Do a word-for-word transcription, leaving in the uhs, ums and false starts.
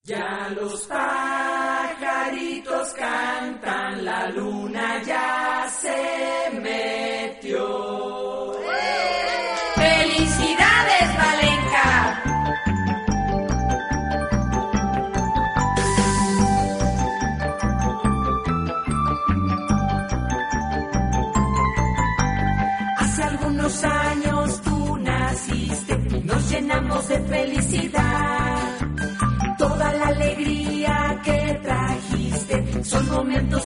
Ya los pajaritos cantan, la luna ya se metió. ¡Felicidades, Valenca! Hace algunos años tú naciste, nos llenamos de felicidad. Toda la alegría que trajiste son momentos